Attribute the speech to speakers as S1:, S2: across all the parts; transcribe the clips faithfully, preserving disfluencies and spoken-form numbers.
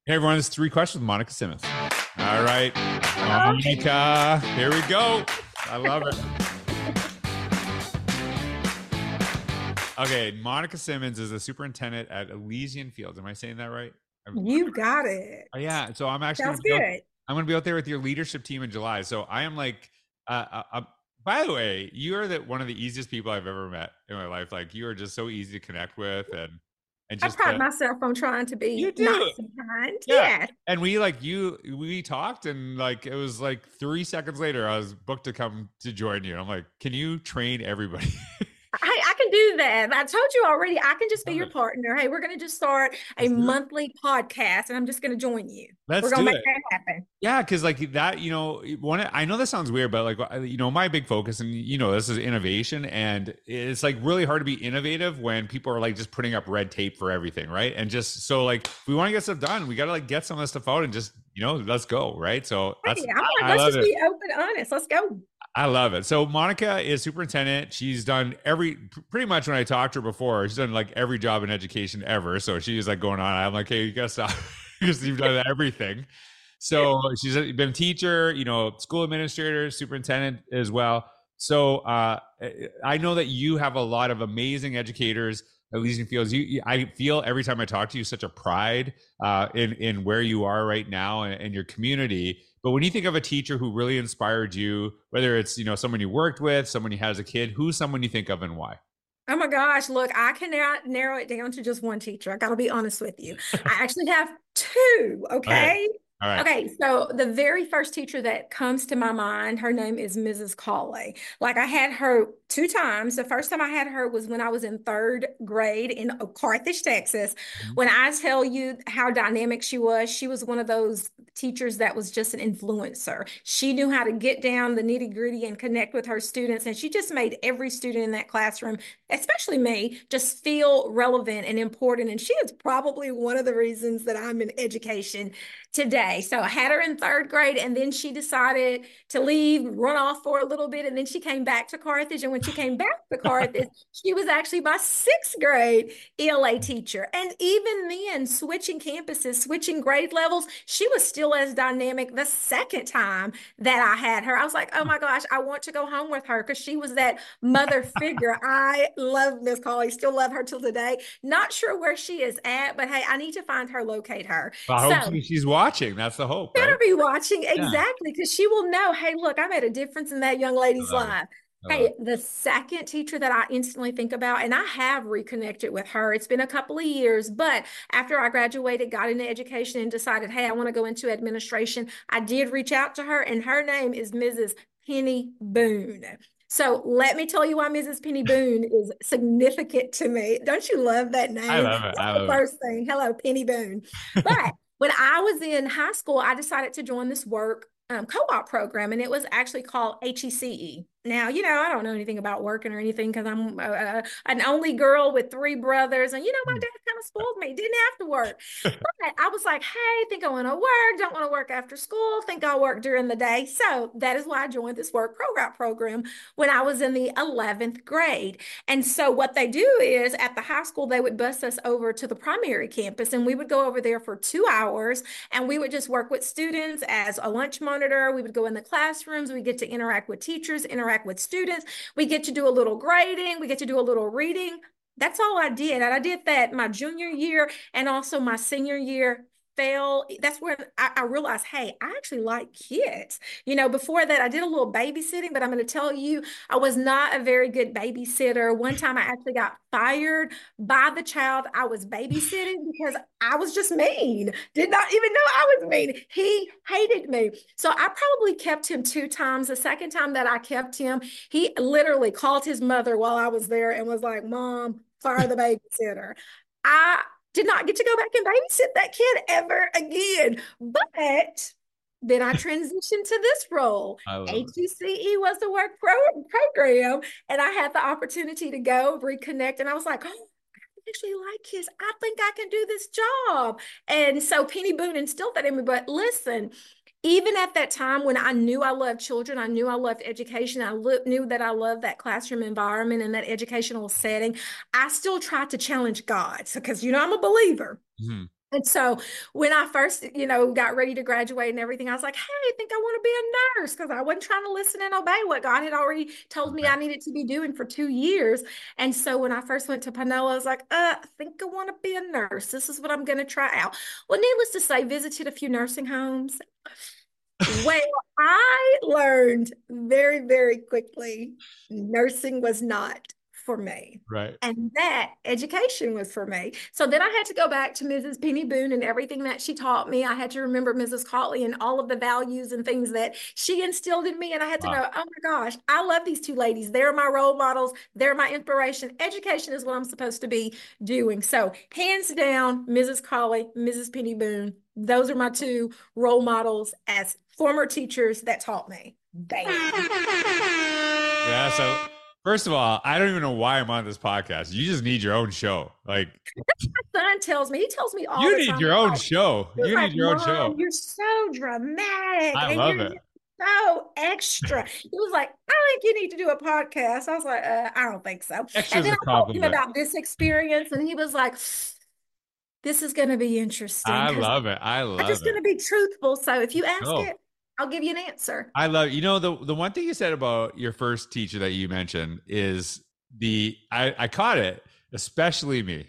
S1: Hey everyone, it's Three Questions with Monica Simmons. All right, Monica, here we go. I love it. Okay, Monica Simmons is a superintendent at Elysian Fields. Am I saying that right?
S2: You got it.
S1: Oh, yeah. So I'm actually
S2: Sounds
S1: gonna be out,
S2: good.
S1: I'm going to be out there with your leadership team in July. So I am like, uh, uh, uh, by the way, you are the one of the easiest people I've ever met in my life. Like you are just so easy to connect with, and and
S2: I
S1: just
S2: pride
S1: uh,
S2: myself on trying to
S1: you
S2: be
S1: do.
S2: nice and kind.
S1: Yeah.
S2: Yes.
S1: And we like you we talked and like it was like three seconds later I was booked to come to join you. And I'm like, can you train everybody?
S2: I, I can do that. I told you already, I can just be
S1: Love
S2: your
S1: it.
S2: partner. Hey, we're going to just start a
S1: Let's do it.
S2: monthly podcast and I'm just going to join you. We're
S1: Let's
S2: going
S1: do
S2: to make
S1: it.
S2: that happen.
S1: Yeah, because like that, you know, one. I know this sounds weird, but like uh, you know, my big focus, and you know, this is innovation, and it's like really hard to be innovative when people are like just putting up red tape for everything, right? And just so like if we want to get stuff done, we got to like get some of this stuff out and just you know, let's go, right? So that's
S2: Hey, I'm like,
S1: I, I
S2: let's
S1: love
S2: just
S1: it.
S2: be open, honest. Let's go.
S1: I love it. So Monica is superintendent. She's done every pretty much when I talked to her before, she's done like every job in education ever. So she's like going on. I'm like, hey, you gotta stop because you've done everything. So she's been a teacher, you know, school administrator, superintendent as well. So uh, I know that you have a lot of amazing educators at Elysian Fields. You, I feel every time I talk to you, such a pride uh, in in where you are right now and, and your community. But when you think of a teacher who really inspired you, whether it's you know someone you worked with, someone you had as a kid, who's someone you think of and why?
S2: Oh my gosh, look, I cannot narrow it down to just one teacher. I got to be honest with you. I actually have two,
S1: Okay,
S2: okay?
S1: all right.
S2: Okay, so the very first teacher that comes to my mind, her name is Missus Cawley. Like I had her two times. The first time I had her was when I was in third grade in Carthage, Texas.
S1: Mhm.
S2: When I tell you how dynamic she was, she was one of those teachers that was just an influencer. She knew how to get down the nitty gritty and connect with her students. And she just made every student in that classroom, especially me, just feel relevant and important. And she is probably one of the reasons that I'm in education today. So I had her in third grade, and then she decided to leave, run off for a little bit, and then she came back to Carthage. And when she came back to Carthage, she was actually my sixth grade E L A teacher. And even then, switching campuses, switching grade levels, she was still as dynamic the second time that I had her. I was like, oh my gosh, I want to go home with her because she was that mother figure. I love Miss Cawley, still love her till today. Not sure where she is at, but hey, I need to find her, locate her.
S1: Well,
S2: So
S1: hopefully she's watching. That's the hope, right?
S2: better be watching
S1: Yeah.
S2: exactly because she will know, hey, look, I made a difference in that young
S1: I
S2: lady's
S1: love it.
S2: life.
S1: I love
S2: Hey,
S1: it.
S2: the second teacher that I instantly think about, and I have reconnected with her. It's been a couple of years, but after I graduated, got into education, and decided, hey, I want to go into administration, I did reach out to her, and her name is Missus Penny Boone. So let me tell you why Missus Penny Boone is significant to me. Don't you love that
S1: I
S2: name?
S1: love it.
S2: That's
S1: I
S2: the
S1: love
S2: first thing. Hello, Penny Boone. But when I was in high school, I decided to join this work um, co-op program, and it was actually called H E C E. Now, you know, I don't know anything about working or anything because I'm uh, an only girl with three brothers, and you know, my dad kind of spoiled me. Didn't have to work,
S1: it.
S2: but I was like, hey, think I want to work. Don't want to work after school. Think I'll work during the day. So that is why I joined this work program program when I was in the eleventh grade. And so what they do is at the high school, they would bus us over to the primary campus, and we would go over there for two hours, and we would just work with students as a lunch monitor. We would go in the classrooms. We get to interact with teachers, interact with students. We get to do a little grading. We get to do a little reading. That's all I did. And I did that my junior year and also my senior year. Fail. That's when I, I realized, hey, I actually like kids. You know, before that, I did a little babysitting, but I'm going to tell you, I was not a very good babysitter. One time I actually got fired by the child I was babysitting because I was just mean. Did not even know I was mean. He hated me. So I probably kept him two times. The second time that I kept him, he literally called his mother while I was there and was like, Mom, fire the babysitter. I did not get to go back and babysit that kid ever again. But then I transitioned to this role.
S1: I love it.
S2: H E C E was the work pro- program, and I had the opportunity to go reconnect. And I was like, oh, I actually like kids. I think I can do this job. And so Penny Boone instilled that in me. But listen, even at that time when I knew I loved children, I knew I loved education, I lo- knew that I loved that classroom environment and that educational setting, I still tried to challenge God. So, because, you know, I'm a believer.
S1: Mhm.
S2: And so when I first, you know, got ready to graduate and everything, I was like, hey, I think I want to be a nurse because I wasn't trying to listen and obey what God had already told me
S1: Okay.
S2: I needed to be doing for two years. And so when I first went to Panola, I was like, uh, I think I want to be a nurse. This is what I'm going to try out. Well, needless to say, visited a few nursing homes. Well, I learned very, very quickly nursing was not for me.
S1: Right.
S2: And that education was for me. So then I had to go back to Missus Penny Boone and everything that she taught me. I had to remember Missus Cotley and all of the values and things that she instilled in me. And I had to
S1: Wow.
S2: know, oh my gosh, I love these two ladies. They're my role models. They're my inspiration. Education is what I'm supposed to be doing. So hands down, Missus Cotley, Missus Penny Boone, those are my two role models as former teachers that taught me. Bam.
S1: Yeah. So first of all, I don't even know why I'm on this podcast. You just need your own show. Like
S2: My son tells me, he tells me all
S1: you
S2: the
S1: need
S2: time.
S1: your own
S2: like,
S1: show. You
S2: like,
S1: need your own
S2: Mom,
S1: show.
S2: you're so dramatic.
S1: I
S2: and
S1: love
S2: you're
S1: it.
S2: so extra. He was like, I think you need to do a podcast. I was like, uh, I don't think so.
S1: Extra
S2: And then
S1: is a
S2: I told him
S1: compliment.
S2: about this experience, and he was like, this is going to be interesting.
S1: I
S2: 'cause
S1: love it. I love
S2: I'm just
S1: it.
S2: going to be truthful. So if you ask
S1: Oh.
S2: it, I'll give you an answer.
S1: I love, you know, the the one thing you said about your first teacher that you mentioned is the I, I caught it, especially me.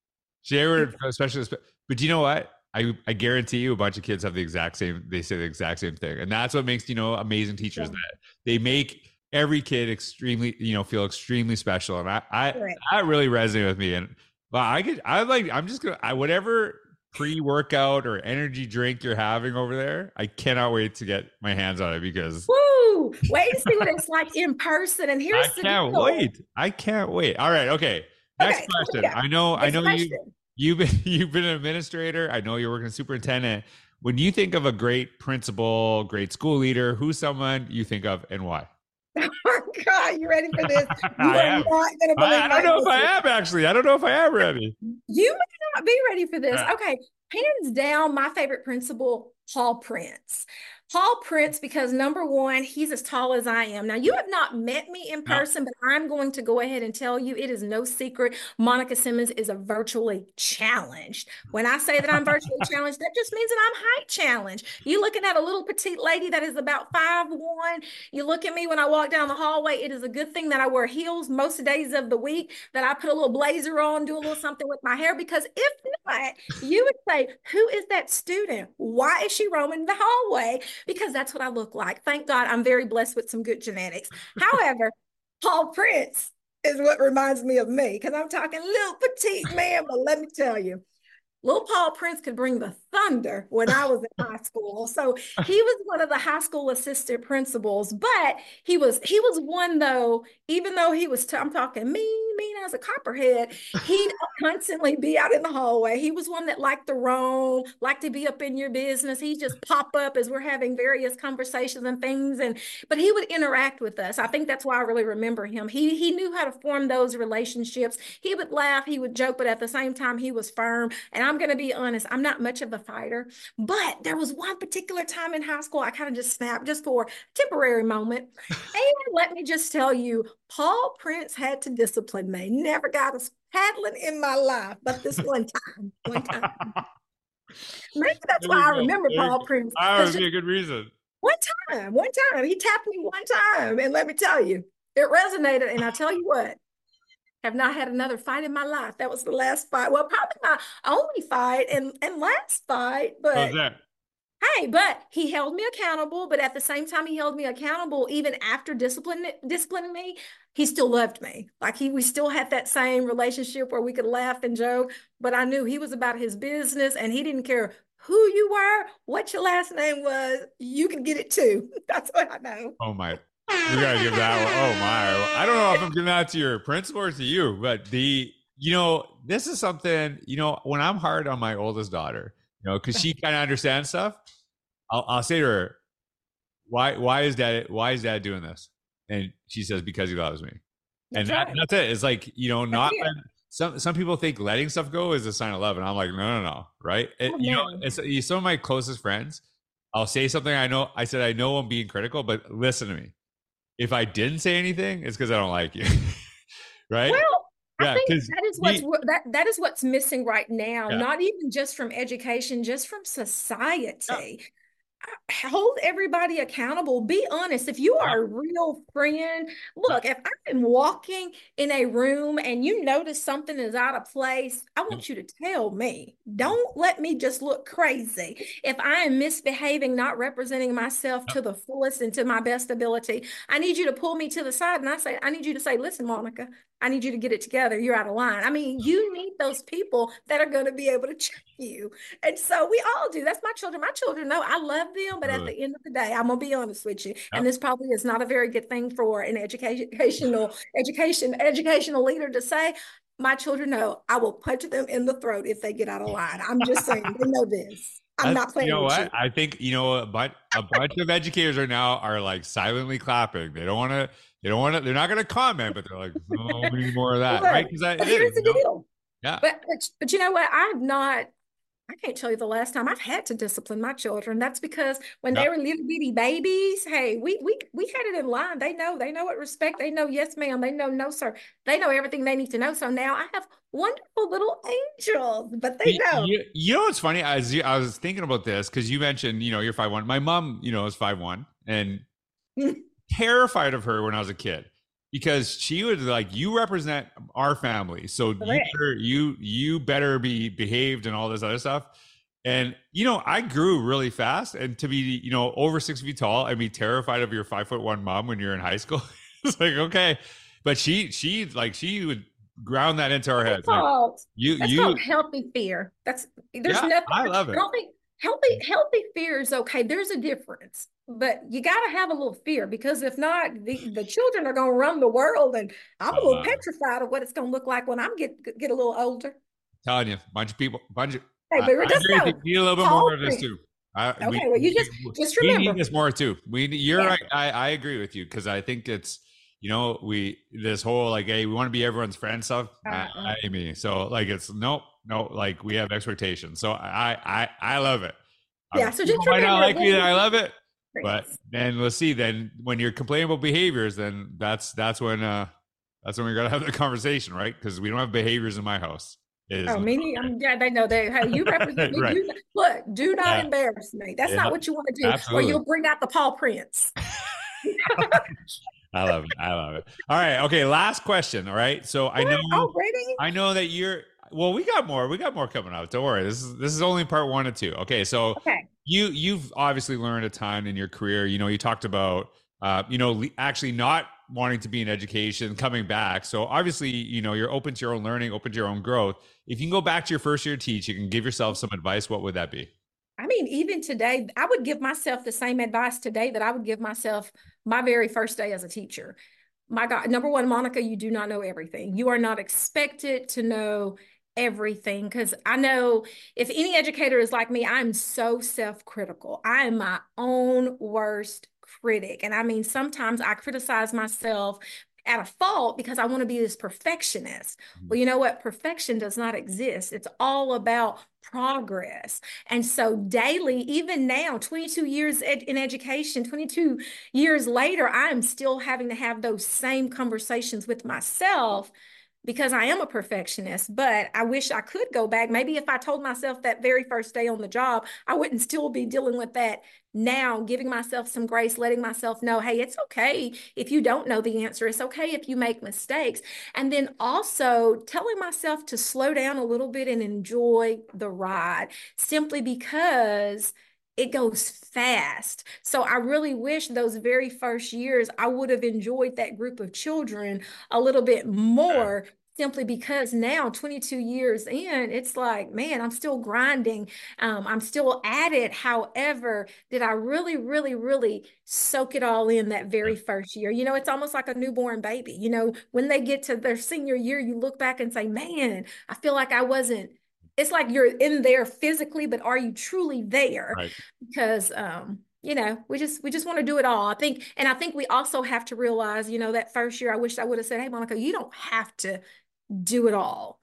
S1: Jared, especially, but you know what? I, I guarantee you a bunch of kids have the exact same, they say the exact same thing. And that's what makes, you know, amazing teachers,
S2: Yeah.
S1: that they make every kid extremely, you know, feel extremely special. And I, I,
S2: Correct.
S1: that really resonated with me. And well, I could, I like, I'm just gonna, I, whatever pre-workout or energy drink you're having over there, I cannot wait to get my hands on it because
S2: Woo! Wait to see what it's like in person. And
S1: I
S2: here's the
S1: can't
S2: deal.
S1: wait. I can't wait. All right. Okay. Next
S2: Okay,
S1: question.
S2: yeah.
S1: I know, I
S2: Next
S1: know you,
S2: question.
S1: you've been, you've been an administrator. I know you're working as superintendent. When you think of a great principal, great school leader, who's someone you think of and why?
S2: Oh God, you ready for this? You
S1: I
S2: are
S1: am.
S2: not going to believe
S1: I, I don't know if I
S2: answer.
S1: am actually. I don't know if I am ready.
S2: You may not be ready for this.
S1: Yeah.
S2: Okay, hands down, my favorite principal, Paul Prince. Paul Prince, because number one, he's as tall as I am. Now, you have not met me in
S1: No.
S2: person, but I'm going to go ahead and tell you it is no secret. Monica Simmons is a virtually challenged. When I say that I'm virtually challenged, that just means that I'm height challenged. You're looking at a little petite lady that is about five one. You look at me when I walk down the hallway. It is a good thing that I wear heels most days of the week, that I put a little blazer on, do a little something with my hair, because if not, you would say, who is that student? Why is she roaming the hallway? Because that's what I look like. Thank God I'm very blessed with some good genetics. However, Paul Prince is what reminds me of me, because I'm talking little petite man, but let me tell you, little Paul Prince could bring the thunder when I was in high school. So he was one of the high school assistant principals, but he was he was one though, even though he was, t- I'm talking mean, mean as a copperhead, he'd constantly be out in the hallway. He was one that liked to roam, liked to be up in your business. He'd just pop up as we're having various conversations and things. And but he would interact with us. I think that's why I really remember him. He he knew how to form those relationships. He would laugh, he would joke, but at the same time, he was firm. And I'm going to be honest, I'm not much of a fighter, but there was one particular time in high school I kind of just snapped just for a temporary moment. And let me just tell you, Paul Prince had to discipline me. Never got a paddling in my life, but this one time, one time. Maybe that's why I remember Paul Prince.
S1: That would be a good reason.
S2: One time, one time, he tapped me one time, and let me tell you, it resonated. And I tell you what, have not had another fight in my life. That was the last fight. Well, probably my only fight and, and last fight. But
S1: How's that?
S2: hey, but he held me accountable. But at the same time, he held me accountable even after disciplining disciplining me. He still loved me. Like he, we still had that same relationship where we could laugh and joke. But I knew he was about his business, and he didn't care who you were, what your last name was. You can get it too. That's what I know.
S1: Oh my. We gotta give that one. Oh my! I don't know if I'm giving that to your principal or to you, but the you know this is something you know when I'm hard on my oldest daughter, you know, because she kind of understands stuff. I'll, I'll say to her, "Why? Why is dad? Why is dad doing this?" And she says, "Because he loves me."
S2: That's
S1: and that,
S2: right.
S1: that's it. It's like you know, not
S2: That's it.
S1: letting- some some people think letting stuff go is a sign of love, and I'm like, no, no, no, right? It,
S2: Oh,
S1: you know,
S2: no.
S1: it's you- some of my closest friends. I'll say something. I know. I said I know I'm being critical, but listen to me. If I didn't say anything, it's because I don't like you. Right?
S2: Well, I
S1: Yeah,
S2: think
S1: because
S2: that is what's
S1: he,
S2: that that is what's missing right now,
S1: yeah,
S2: not even just from education, just from
S1: yeah,
S2: society. Hold everybody accountable. Be honest. If you
S1: yeah,
S2: are a real friend,
S1: yeah,
S2: look, if I'm walking in a room and you notice something is out of place, I
S1: yeah,
S2: want you to tell me. Don't let me just look crazy. If I am misbehaving, not representing myself
S1: yeah,
S2: to the fullest and to my best ability, I need you to pull me to the side and I say, I need you to say, listen, Monica, I need you to get it together. You're out of line. I mean, you need those people that are going to be able to check you. And so we all do. That's my children. My children know I love them, but at
S1: absolutely.
S2: the end of the day, I'm gonna be honest with you.
S1: Yeah.
S2: And this probably is not a very good thing for an educational education educational leader to say. My children know I will punch them in the throat if they get out of line. I'm just saying they know this. I'm
S1: That's,
S2: not
S1: you
S2: playing
S1: know
S2: with
S1: what?
S2: you.
S1: I think, you know, a bunch, a bunch of educators are now are like silently clapping. They don't want to, they don't want to, they're not going to comment, but they're like, oh, we need more of that. Right.
S2: Look,
S1: Because
S2: but
S1: it is,
S2: here's
S1: you
S2: the
S1: know?
S2: deal.
S1: Yeah.
S2: But, but but you know what? I've not I can't tell you the last time I've had to discipline my children. That's because when
S1: Yeah.
S2: they were little bitty babies, hey, we we we had it in line. They know, they know what respect. They know yes, ma'am. They know no, sir. They know everything they need to know. So now I have wonderful little angels, but they
S1: You,
S2: know.
S1: you, you know what's funny? I was, I was thinking about this because you mentioned, you know, you're five one. My mom, you know, is five one and terrified of her when I was a kid because she was like, "You represent our family, so you
S2: Correct.
S1: better you you better be behaved and all this other stuff." And you know, I grew really fast, and to be you know over six feet tall and be terrified of your five foot one mom when you're in high school, it's like okay, but she she like she would ground that into our
S2: That's
S1: heads, like
S2: called
S1: you
S2: that's
S1: you
S2: called healthy fear. That's there's
S1: yeah,
S2: nothing
S1: I love it.
S2: healthy healthy healthy fear is okay. There's a difference. But you got to have a little fear because if not, the, the children are going to run the world, and I'm a little
S1: Uh,
S2: petrified of what it's going to look like when I'm get get a little older.
S1: Telling you, bunch of people, bunch of.
S2: Hey,
S1: I,
S2: but
S1: I
S2: just
S1: agree with you.
S2: know,
S1: We need a little bit more
S2: Paul
S1: of this
S2: Prince.
S1: too. I, we,
S2: Okay, well, you just
S1: we
S2: just
S1: we need
S2: remember,
S1: this more too. We you're
S2: yeah,
S1: right. I, I agree with you because I think it's you know we this whole like hey we want to be everyone's friend stuff. I,
S2: uh,
S1: I mean so like it's nope nope like we have expectations. So I I I love it.
S2: yeah.
S1: Um,
S2: So
S1: people
S2: just
S1: might not
S2: remember,
S1: like me
S2: we'll
S1: that I
S2: be
S1: love it, but
S2: friends.
S1: then we'll see. Then when you're complaining about behaviors, then that's that's when uh that's when we gotta have the conversation, right? Because we don't have behaviors in my house. It is
S2: Oh,
S1: not
S2: meaning
S1: okay.
S2: I'm glad they know that. Hey, you represent me.
S1: Right.
S2: Do not, look, do not
S1: Yeah.
S2: embarrass me. That's
S1: Yeah.
S2: not what you want to do, or
S1: Absolutely.
S2: you'll bring out the Paul Prince.
S1: I love it. I love it. All right. Okay. Last question. All right. So I know,
S2: What already?
S1: I know that you're. Well, we got more. We got more coming up. Don't worry. This is this is only part one or two. Okay. So
S2: Okay.
S1: you you've obviously learned a ton in your career. You know, you talked about uh, you know, le- actually not wanting to be in education, coming back. So obviously, you know, you're open to your own learning, open to your own growth. If you can go back to your first year to teach, you can give yourself some advice. What would that be?
S2: I mean, even today, I would give myself the same advice today that I would give myself my very first day as a teacher. My God, number one, Monica, you do not know everything. You are not expected to know everything because I know if any educator is like me, I'm so self-critical. I am my own worst critic. And I mean, sometimes I criticize myself at a fault because I want to be this perfectionist. Well, you know what? Perfection does not exist. It's all about progress. And so daily, even now, twenty-two years ed- in education, twenty-two years later, I am still having to have those same conversations with myself because I am a perfectionist. But I wish I could go back. Maybe if I told myself that very first day on the job, I wouldn't still be dealing with that now, giving myself some grace, letting myself know, hey, it's okay if you don't know the answer. It's okay if you make mistakes. And then also telling myself to slow down a little bit and enjoy the ride simply because it goes fast. So I really wish those very first years I would have enjoyed that group of children a little bit
S1: Yeah.
S2: more simply because now twenty-two years in, it's like, man, I'm still grinding. Um, I'm still at it. However, did I really, really, really soak it all in that
S1: Yeah.
S2: very first year? You know, it's almost like a newborn baby. You know, when they get to their senior year, you look back and say, man, I feel like I wasn't. It's like you're in there physically, but are you truly there?
S1: Right.
S2: Because um, you know, we just we just want to do it all. I think, and I think we also have to realize, you know, that first year, I wish I would have said, hey, Monica, you don't have to do it all.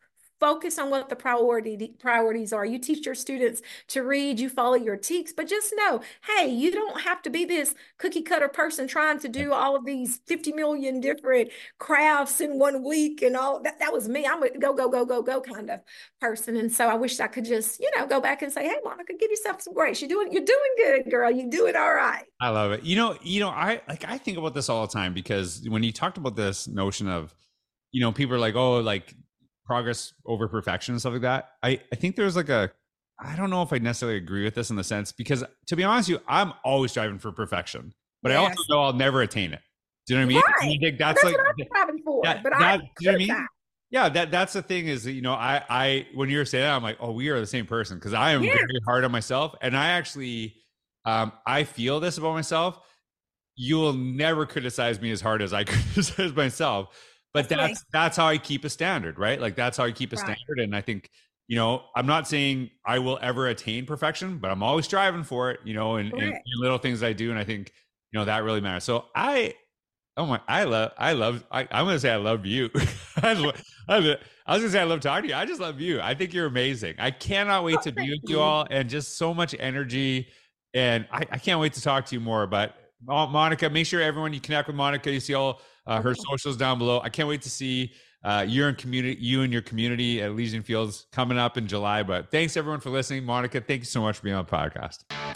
S2: focus on what the priority priorities are. You teach your students to read, you follow your teaks, but just know, hey, you don't have to be this cookie cutter person trying to do all of these fifty million different crafts in one week and all that. That was me. I'm a go, go, go, go, go kind of person. And so I wish I could just, you know, go back and say, hey, Monica, give yourself some grace. You're doing, you're doing good, girl. You're doing all right.
S1: I love it. You know, you know, I like, I think about this all the time, because when you talked about this notion of, you know, people are like, oh, like progress over perfection and stuff like that. I, I think there's like a, I don't know if I necessarily agree with this in the sense, because to be honest with you, I'm always striving for perfection, but yes. I also know I'll never attain it. Do you know what I mean?
S2: Right.
S1: I think that's,
S2: that's
S1: like,
S2: what I'm striving for,
S1: that,
S2: but
S1: that,
S2: I,
S1: you know what I mean? That. Yeah, that that's the thing is that, you know, I, I, when you're saying that, I'm like, oh, we are the same person, because I am yeah. very hard on myself. And I actually, um, I feel this about myself. You will never criticize me as hard as I criticize myself. But that's, that's, that's how I keep a standard, right? Like, that's how I keep a right. standard. And I think, you know, I'm not saying I will ever attain perfection, but I'm always striving for it, you know, and, and, and little things I do. And I think, you know, that really matters. So I, oh my, I love, I love, I, I'm going to say I love you. I, love, I, love, I was going to say I love talking to you. I just love you. I think you're amazing. I cannot wait oh, to be with you. you all, and just so much energy. And I, I can't wait to talk to you more. But Monica, make sure everyone, you connect with Monica. You see all uh, her socials down below. I can't wait to see uh, you and community, you and your community at Elysian Fields coming up in July. But thanks everyone for listening. Monica, thank you so much for being on the podcast.